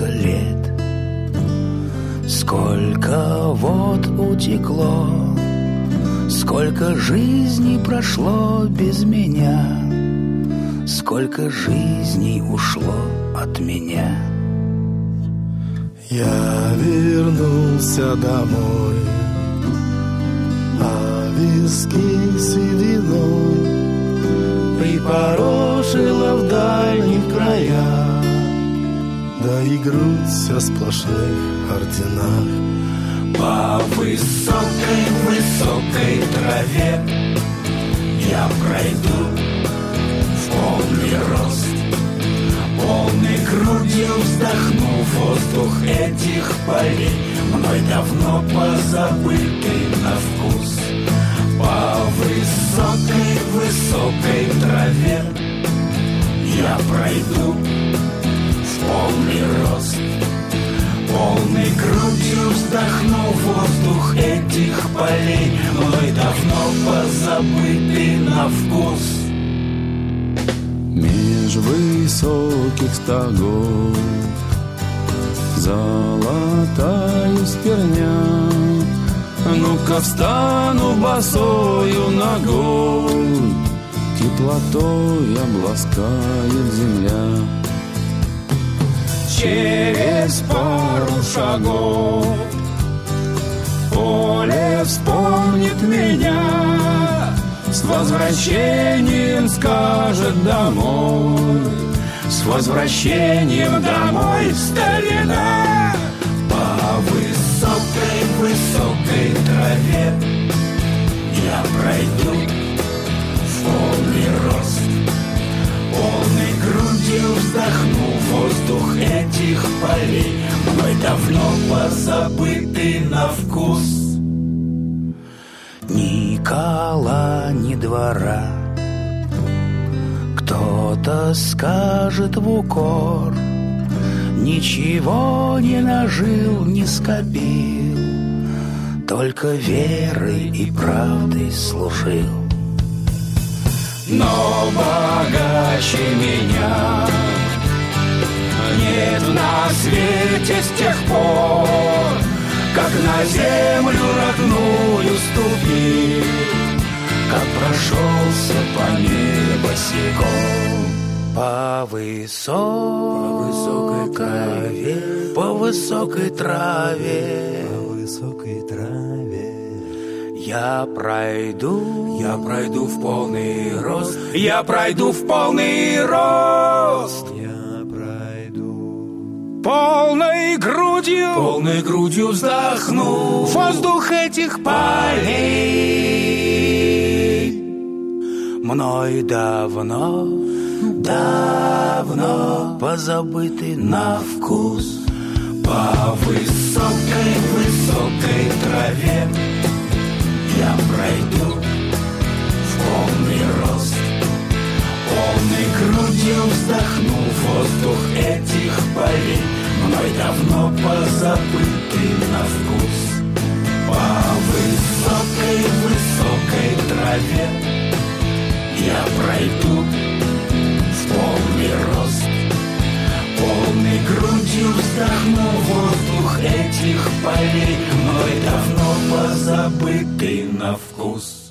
столько лет, сколько вод утекло, сколько жизней прошло без меня, сколько жизней ушло от меня. Я вернулся домой, а виски сединой припорошила в дальних краях, да и грудь вся в сплошных орденах. По высокой траве я пройду в полный рост, полной грудью вздохну воздух этих полей, мной давно позабытый на вкус. По высокой траве я пройду в полный рост, полной грудью вздохну воздух этих полей, мной давно позабытый на вкус. Меж высоких стогов золотая стерня, ну-ка встану босою ногой, теплотой обласкает земля. Через пару шагов поле вспомнит меня, с возвращением скажет домой, с возвращением домой, старина. По высокой траве я пройду в полный рост, полной грудью вздохну воздух этих полей, мной давно позабытый на вкус. Ни кола, ни двора, кто-то скажет в укор, ничего не нажил, не скопил, только верой и правдой служил. Но богаче меня нет на свете с тех пор, как на землю родную ступил, как прошелся по ней босиком. По высокой траве, по высокой траве, По высокой траве я пройду в полный рост, я пройду в полный рост. я пройду Полной грудью вздохну воздух этих полей, мной давно позабытый на вкус. По высокой траве я пройду в полный рост, полной грудью вздохну воздух этих полей, мной давно позабытый на вкус. По высокой траве я пройду в полный рост, полной грудью вздохну воздух этих полей, мной давно позабытый на вкус.